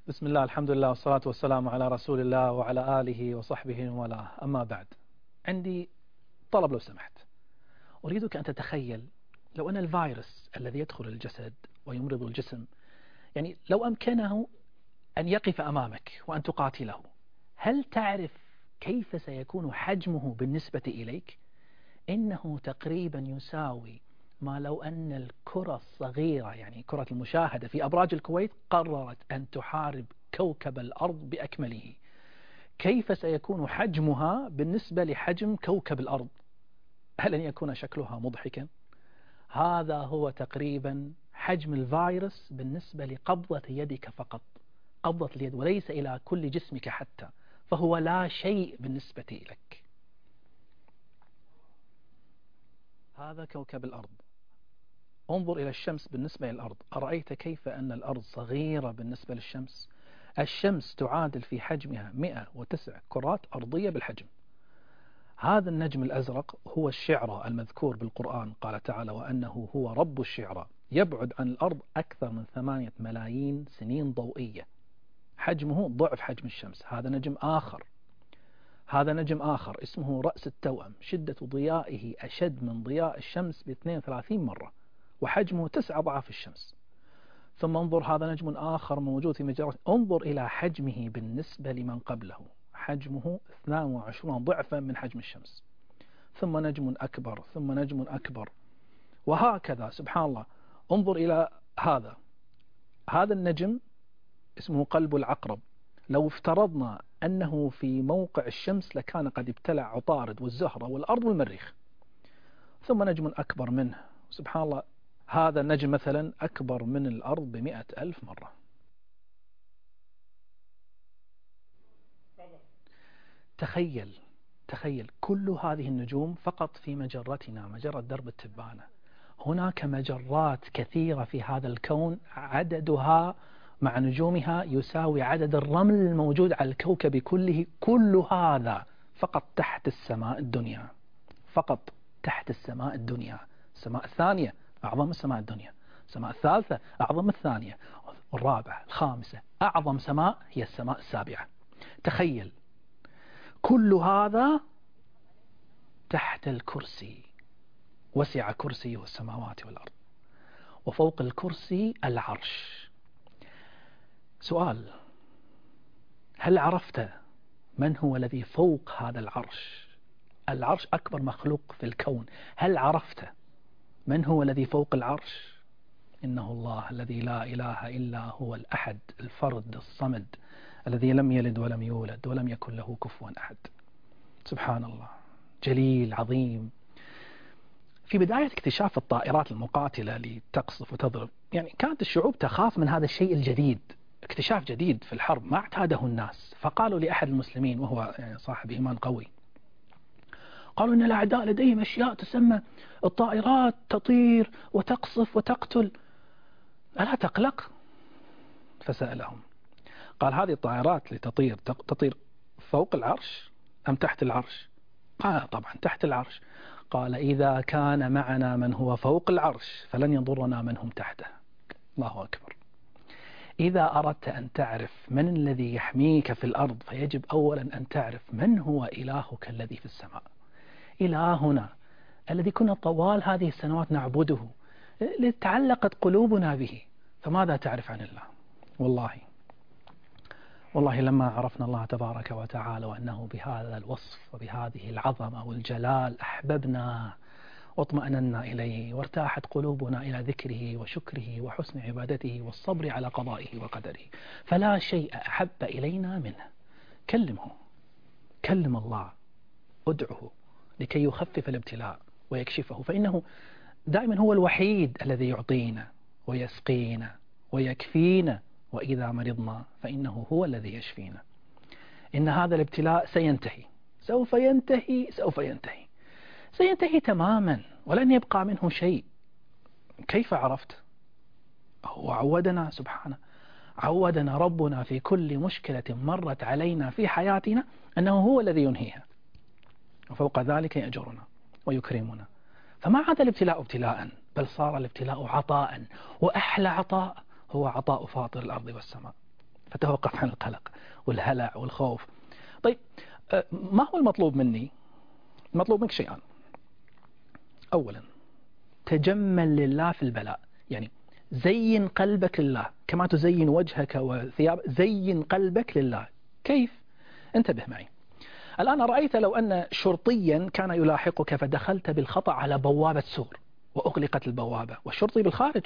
بسم الله، الحمد لله، والصلاة والسلام على رسول الله وعلى آله وصحبه وله. أما بعد، عندي طلب لو سمحت. أريدك أن تتخيل لو أن الفيروس الذي يدخل الجسد ويمرض الجسم، يعني لو أمكنه أن يقف أمامك وأن تقاتله، هل تعرف كيف سيكون حجمه بالنسبة إليك؟ إنه تقريبا يساوي ما لو أن الكرة الصغيرة، يعني كرة المشاهدة في أبراج الكويت، قررت أن تحارب كوكب الأرض بأكمله. كيف سيكون حجمها بالنسبة لحجم كوكب الأرض؟ هل أن يكون شكلها مضحكا؟ هذا هو تقريبا حجم الفيروس بالنسبة لقبضة يدك فقط، قبضة اليد، وليس إلى كل جسمك حتى، فهو لا شيء بالنسبة لك. هذا كوكب الأرض. انظر إلى الشمس بالنسبة للأرض، أرأيت كيف أن الأرض صغيرة بالنسبة للشمس؟ الشمس تعادل في حجمها 109 كرات أرضية بالحجم. هذا النجم الأزرق هو الشعرى المذكور بالقرآن، قال تعالى: وأنه هو رب الشعرى، يبعد عن الأرض أكثر من 8 ملايين سنين ضوئية، حجمه ضعف حجم الشمس. هذا نجم آخر، هذا نجم آخر اسمه رأس التوأم، شدة ضيائه أشد من ضياء الشمس ب 32 مرة، وحجمه 9 أضعاف الشمس. ثم انظر، هذا نجم آخر موجود في مجرة، انظر إلى حجمه بالنسبة لمن قبله، حجمه 22 ضعفا من حجم الشمس. ثم نجم أكبر، ثم نجم أكبر، وهكذا. سبحان الله. انظر إلى هذا النجم اسمه قلب العقرب. لو افترضنا أنه في موقع الشمس لكان قد ابتلع عطارد والزهرة والأرض والمريخ. ثم نجم أكبر منه، سبحان الله، هذا النجم مثلا أكبر من الأرض ب100,000 مرة. تخيل كل هذه النجوم فقط في مجرتنا، مجرة درب التبانة. هناك مجرات كثيرة في هذا الكون عددها مع نجومها يساوي عدد الرمل الموجود على الكوكب كله. كل هذا فقط تحت السماء الدنيا، فقط تحت السماء الدنيا. السماء الثانية أعظم السماء الدنيا، السماء الثالثة أعظم الثانية، والرابعة الخامسة، أعظم سماء هي السماء السابعة. تخيل كل هذا تحت الكرسي، وسع كرسيه السماوات والأرض، وفوق الكرسي العرش. سؤال: هل عرفت من هو الذي فوق هذا العرش؟ العرش أكبر مخلوق في الكون. هل عرفت من هو الذي فوق العرش؟ إنه الله الذي لا إله إلا هو الأحد الفرد الصمد، الذي لم يلد ولم يولد ولم يكن له كفوا أحد. سبحان الله، جليل عظيم. في بداية اكتشاف الطائرات المقاتلة لتقصف وتضرب، يعني كانت الشعوب تخاف من هذا الشيء الجديد، اكتشاف جديد في الحرب ما اعتاده الناس. فقالوا لأحد المسلمين وهو يعني صاحب إيمان قوي، قالوا إن الأعداء لديهم أشياء تسمى الطائرات، تطير وتقصف وتقتل، ألا تقلق؟ فسألهم، قال: هذه الطائرات اللي تطير فوق العرش أم تحت العرش؟ قال: طبعا تحت العرش. قال: إذا كان معنا من هو فوق العرش فلن يضرنا من هم تحته. الله أكبر. إذا أردت أن تعرف من الذي يحميك في الأرض، فيجب أولا أن تعرف من هو إلهك الذي في السماء. إلهنا الذي كنا طوال هذه السنوات نعبده، تعلقت قلوبنا به، فماذا تعرف عن الله؟ والله لما عرفنا الله تبارك وتعالى وأنه بهذا الوصف وبهذه العظمة والجلال أحببنا واطمأننا إليه، وارتاحت قلوبنا إلى ذكره وشكره وحسن عبادته والصبر على قضائه وقدره. فلا شيء أحب إلينا منه. كلمه، كلم الله، ادعه لكي يخفف الابتلاء ويكشفه، فإنه دائما هو الوحيد الذي يعطينا ويسقينا ويكفينا، وإذا مرضنا فإنه هو الذي يشفينا. إن هذا الابتلاء سينتهي، سوف ينتهي تماما، ولن يبقى منه شيء. كيف عرفت؟ هو عودنا سبحانه، عودنا ربنا في كل مشكلة مرت علينا في حياتنا أنه هو الذي ينهيها، وفوق ذلك يأجرنا ويكرمنا. فما عاد الابتلاء ابتلاء، بل صار الابتلاء عطاء، وأحلى عطاء هو عطاء فاطر الأرض والسماء. فتوقف عن القلق والهلع والخوف. طيب ما هو المطلوب مني؟ المطلوب منك شيئان. أولا تجمل لله في البلاء، يعني زين قلبك لله كما تزين وجهك وثياب، زين قلبك لله. كيف؟ انتبه معي. الآن رأيت لو أن شرطيا كان يلاحقك فدخلت بالخطأ على بوابة سور وأغلقت البوابة والشرطي بالخارج،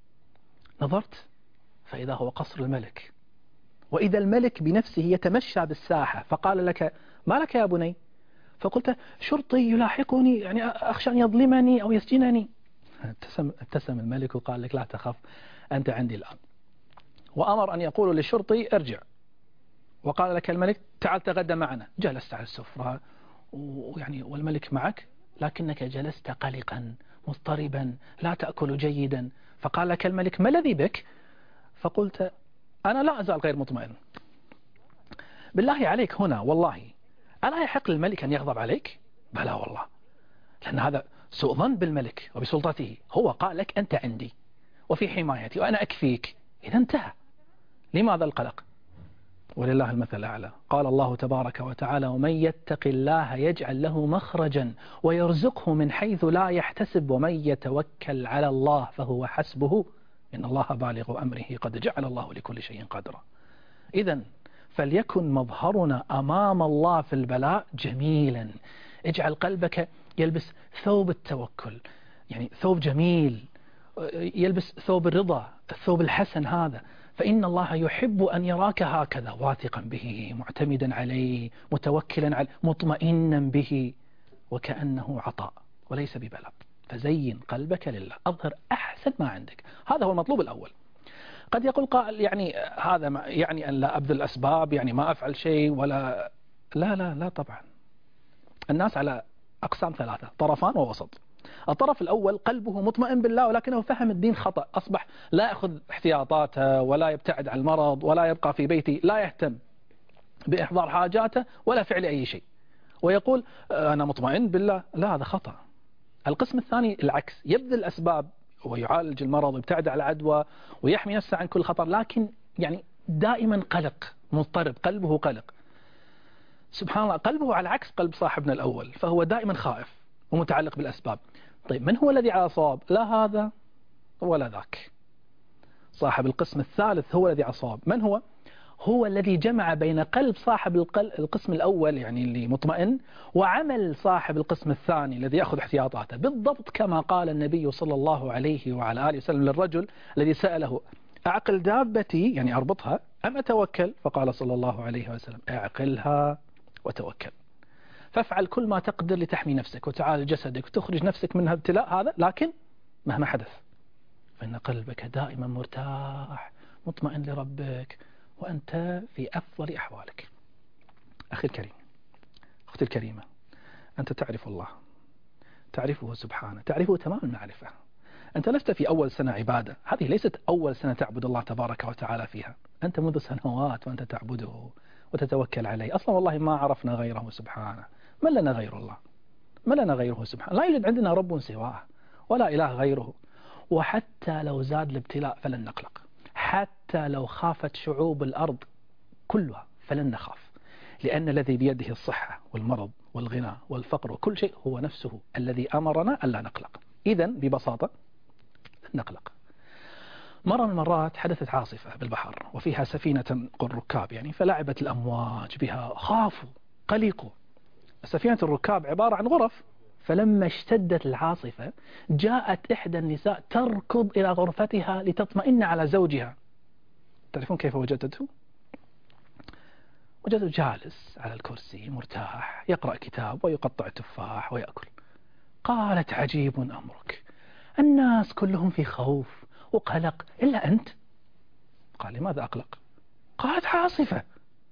نظرت فإذا هو قصر الملك، وإذا الملك بنفسه يتمشى بالساحة فقال لك ما لك يا بني؟ فقلت شرطي يلاحقني، يعني أخشى أن يظلمني أو يسجنني. ابتسم الملك وقال لك لا تخف، أنت عندي الآن. وأمر أن يقول للشرطي ارجع، وقال لك الملك تعال تغدى معنا. جلست على السفرة ويعني والملك معك، لكنك جلست قلقا مضطربا لا تأكل جيدا. فقال لك الملك ما الذي بك؟ فقلت أنا لا أزال غير مطمئن. بالله عليك هنا والله ألا يحق للملك أن يغضب عليك؟ بلى والله، لأن هذا سوء ظن بالملك وبسلطته. هو قال لك أنت عندي وفي حمايتي وأنا أكفيك، إذا انتهى. لماذا القلق؟ ولله المثل الأعلى. قال الله تبارك وتعالى ومن يتق الله يجعل له مخرجا ويرزقه من حيث لا يحتسب ومن يتوكل على الله فهو حسبه إن الله بالغ أمره قد جعل الله لكل شيء قدرا. إذا فليكن مظهرنا أمام الله في البلاء جميلا. اجعل قلبك يلبس ثوب التوكل، يعني ثوب جميل، يلبس ثوب الرضا، الثوب الحسن هذا. فإن الله يحب أن يراك هكذا واثقا به، معتمدا عليه، متوكلا عليه، مطمئنا به، وكأنه عطاء وليس ببلاء. فزين قلبك لله، أظهر أحسن ما عندك. هذا هو المطلوب الأول. قد يقول قائل يعني هذا يعني أن لا أبذل الأسباب، يعني ما أفعل شيء ولا لا طبعا. الناس على أقسام ثلاثة، طرفان ووسط. الطرف الأول قلبه مطمئن بالله ولكنه فهم الدين خطأ، أصبح لا يأخذ احتياطاته ولا يبتعد عن المرض ولا يبقى في بيته، لا يهتم بإحضار حاجاته ولا فعل أي شيء، ويقول أنا مطمئن بالله. لا، هذا خطأ. القسم الثاني العكس، يبذل الأسباب ويعالج المرض ويبتعد على العدوى ويحمي نفسه عن كل خطر، لكن يعني دائما قلق، مضطرب، قلبه قلق. سبحان الله، قلبه على عكس قلب صاحبنا الأول، فهو دائما خائف ومتعلق بالأسباب. طيب من هو الذي على صواب؟ لا هذا ولا ذاك. صاحب القسم الثالث هو الذي على صواب. من هو؟ هو الذي جمع بين قلب صاحب القسم الأول، يعني اللي مطمئن، وعمل صاحب القسم الثاني الذي يأخذ احتياطاته، بالضبط كما قال النبي صلى الله عليه وعلى آله وسلم للرجل الذي سأله أعقل دابتي، يعني أربطها، أم أتوكل؟ فقال صلى الله عليه وسلم أعقلها وتوكل. فافعل كل ما تقدر لتحمي نفسك وتعالج جسدك وتخرج نفسك من ابتلاء هذا، لكن مهما حدث فإن قلبك دائما مرتاح مطمئن لربك وأنت في أفضل أحوالك. أخي الكريم، أختي الكريمة، أنت تعرف الله، تعرفه سبحانه، تعرفه تمام المعرفة. أنت لست في أول سنة عبادة، هذه ليست أول سنة تعبد الله تبارك وتعالى فيها. أنت منذ سنوات وأنت تعبده وتتوكل عليه. أصلا والله ما عرفنا غيره سبحانه. من لنا غير الله؟ من لنا غيره سبحانه؟ لا يوجد عندنا رب سواه ولا إله غيره. وحتى لو زاد الابتلاء فلن نقلق، حتى لو خافت شعوب الأرض كلها فلن نخاف، لأن الذي بيده الصحة والمرض والغنى والفقر وكل شيء هو نفسه الذي أمرنا ألا نقلق. إذن ببساطة نقلق. مرة من المرات حدثت عاصفة بالبحر وفيها سفينة الركاب، يعني فلعبت الأمواج بها، خافوا قلقوا. سفينة الركاب عبارة عن غرف، فلما اشتدت العاصفة جاءت إحدى النساء تركض إلى غرفتها لتطمئن على زوجها. تعرفون كيف وجدته؟ وجدته جالس على الكرسي مرتاح يقرأ كتاب ويقطع تفاح ويأكل. قالت عجيب أمرك، الناس كلهم في خوف وقلق إلا أنت. قال لماذا أقلق؟ قالت عاصفة.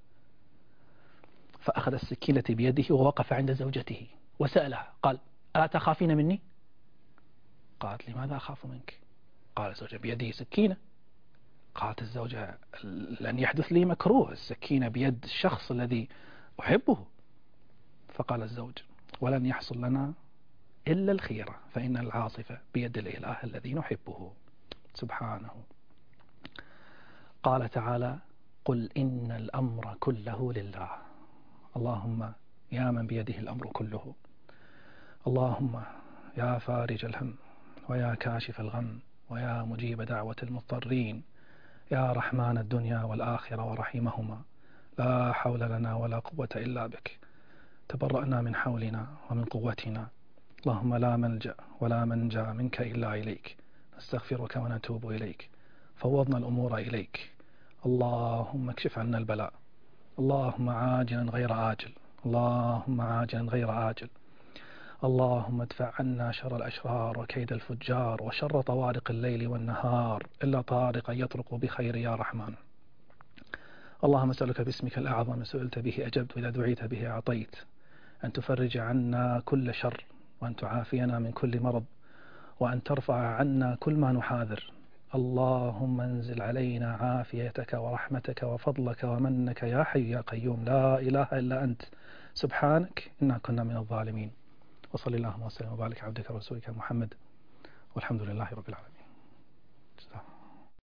فأخذ السكينة بيده ووقف عند زوجته وسألها قال ألا تخافين مني؟ قالت لماذا أخاف منك؟ قال الزوجة بيده سكينة. قالت الزوجة لن يحدث لي مكروه، السكينة بيد الشخص الذي أحبه. فقال الزوج ولن يحصل لنا إلا الخيرة، فإن العاصفة بيد الإله الذي نحبه سبحانه. قال تعالى قل إن الأمر كله لله. اللهم يا من بيده الأمر كله، اللهم يا فارج الهم ويا كاشف الغم ويا مجيب دعوة المضطرين، يا رحمن الدنيا والآخرة ورحيمهما، لا حول لنا ولا قوة إلا بك. تبرأنا من حولنا ومن قوتنا، اللهم لا ملجأ ولا منجى منك إلا إليك، نستغفرك ونتوب إليك، فوضنا الأمور إليك. اللهم اكشف عنا البلاء، اللهم عاجلا غير آجل، اللهم عاجلا غير آجل. اللهم ادفع عنا شر الأشرار وكيد الفجار وشر طوارق الليل والنهار إلا طارقا يطرق بخير يا رحمن. اللهم اسألك باسمك الأعظم سئلت به أجبت، وإذا دعيت به أعطيت، أن تفرج عنا كل شر، وأن تعافينا من كل مرض، وأن ترفع عنا كل ما نحاذر. اللهم انزل علينا عافيتك ورحمتك وفضلك ومنك يا حي يا قيوم، لا إله إلا أنت سبحانك إنا كنا من الظالمين. وصلى اللهم وسلم وبارك عبدك ورسولك محمد، والحمد لله رب العالمين.